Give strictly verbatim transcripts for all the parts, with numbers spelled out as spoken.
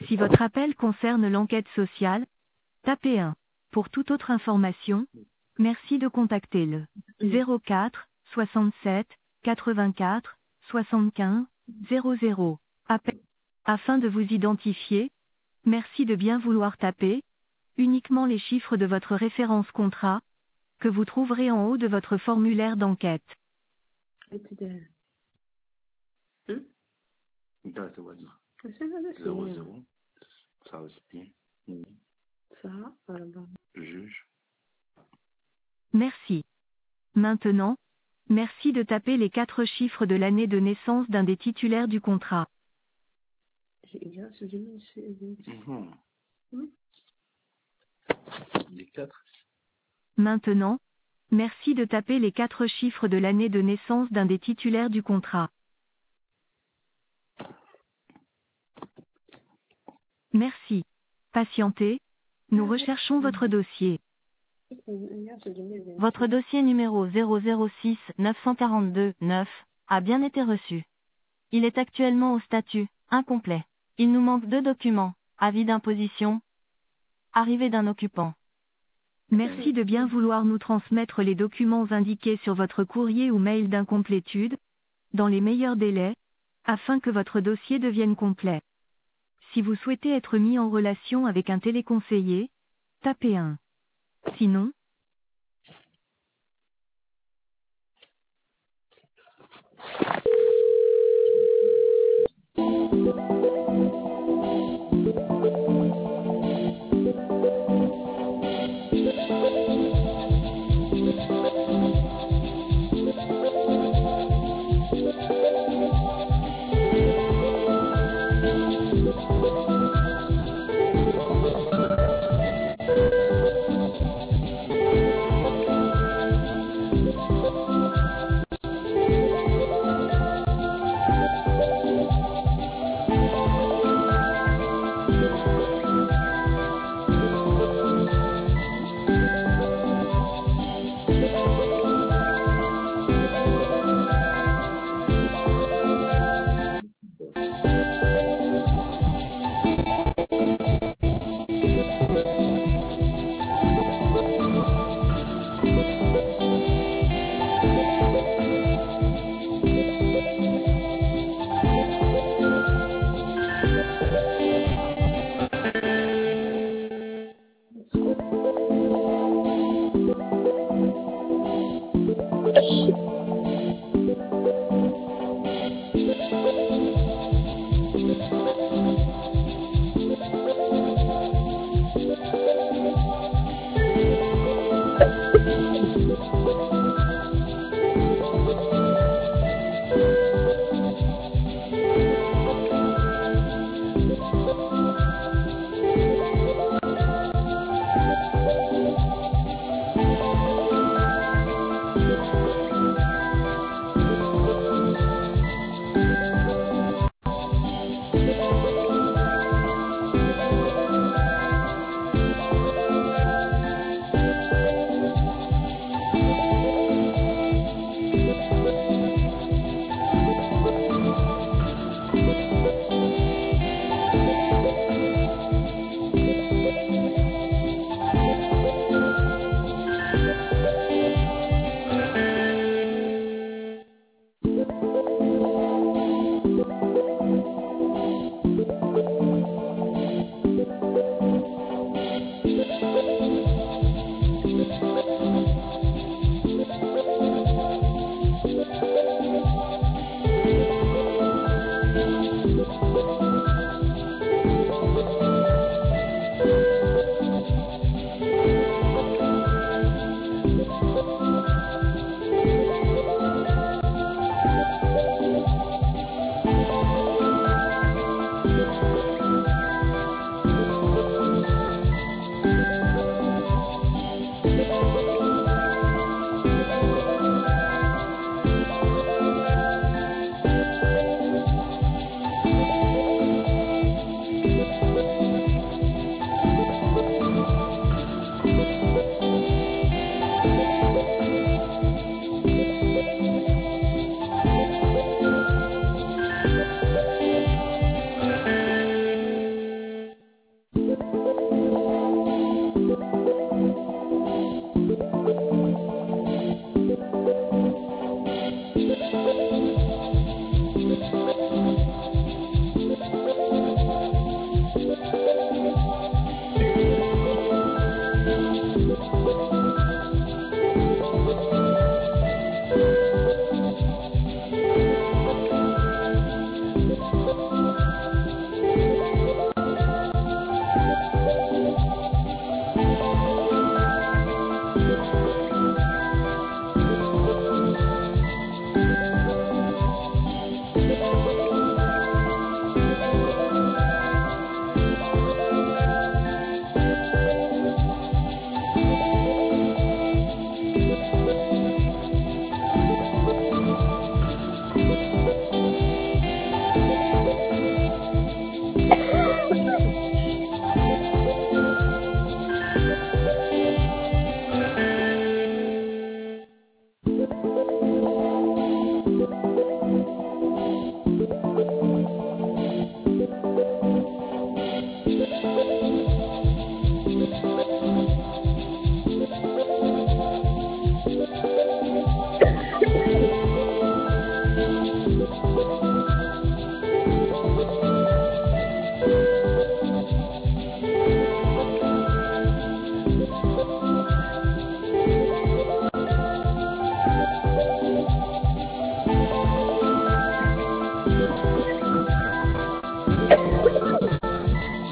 Si votre appel concerne l'enquête sociale, tapez un. Pour toute autre information, merci de contacter le zéro quatre soixante-sept quatre-vingt-quatre soixante-quinze zéro zéro. Appel. Afin de vous identifier, merci de bien vouloir taper uniquement les chiffres de votre référence contrat, que vous trouverez en haut de votre formulaire d'enquête. Hmm? Da ta wannan. Sai na ga Zéro sai zéro. Ça aussi. Mhm. ça, pardon. Juge. Merci. Maintenant, merci de taper les quatre chiffres de l'année de naissance d'un des titulaires du contrat. Il y a ce que c'est. Mhm. Hmm? Les quatre. Maintenant, merci de taper les quatre chiffres de l'année de naissance d'un des titulaires du contrat. Merci. Patientez. Nous recherchons votre dossier. Il y a ce que c'est. Votre dossier numéro zéro zéro six neuf cent quarante-deux neuf a bien été reçu. Il est actuellement au statut incomplet. Il nous manque deux documents. Avis d'imposition. Arrivée d'un occupant. Merci de bien vouloir nous transmettre les documents indiqués sur votre courrier ou mail d'incomplétude, dans les meilleurs délais, afin que votre dossier devienne complet. Si vous souhaitez être mis en relation avec un téléconseiller, tapez un. Sinon,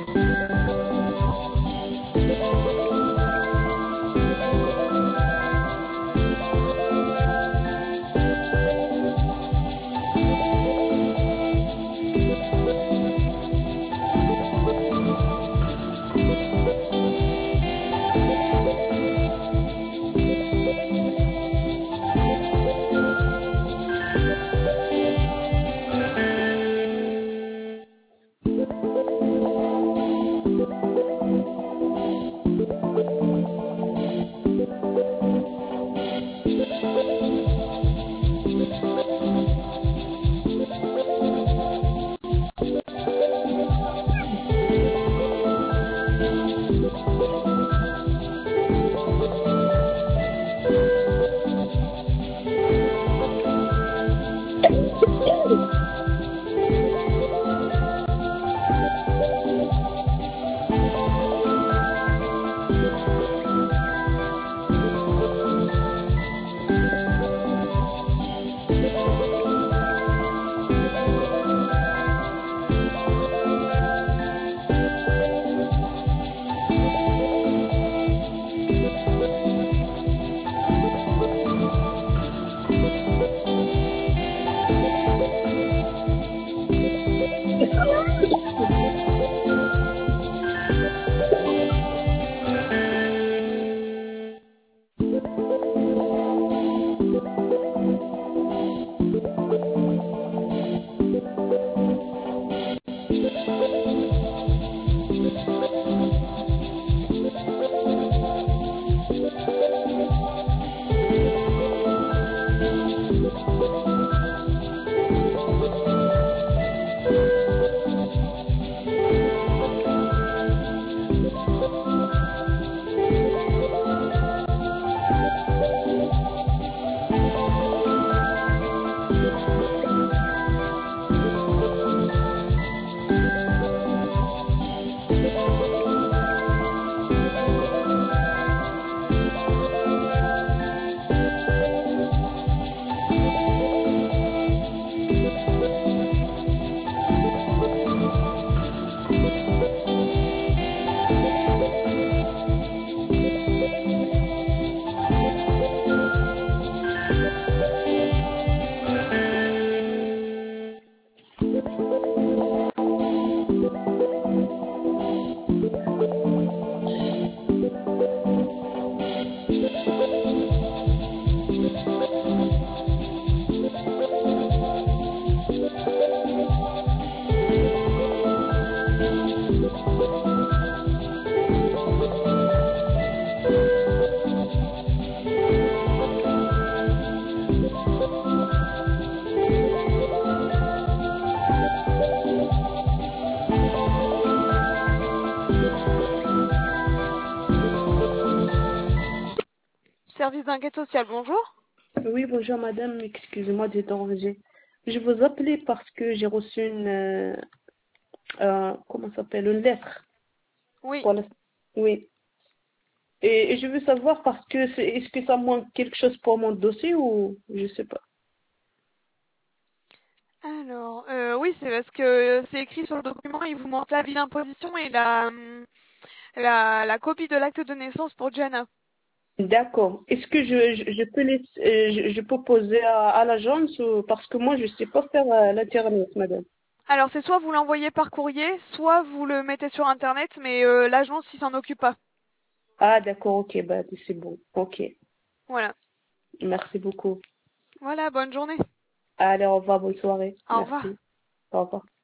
Service d'enquête sociale, bonjour. Oui, bonjour madame, excusez-moi de déranger. Je vous appelais parce que j'ai reçu une, euh, euh, comment ça s'appelle, une lettre. Oui. Pour la- Oui. Et, et je veux savoir parce que, c'est- est-ce que ça manque quelque chose pour mon dossier ou je sais pas. Alors, euh, oui, c'est parce que c'est écrit sur le document, il vous manque l'avis d'imposition et la, hum, la, la copie de l'acte de naissance pour Gianna. D'accord. Est-ce que je, je, je peux les, euh, je, je peux poser à, à l'agence ou- parce que moi je sais pas faire euh, l'internet, madame. Alors, c'est soit vous l'envoyez par courrier, soit vous le mettez sur Internet, mais euh, l'agence, il s'en occupe pas. Ah d'accord, ok, bah c'est bon. Ok. Voilà. Merci beaucoup. Voilà, bonne journée. Allez, au revoir, bonne soirée. Au revoir. Merci. Au revoir.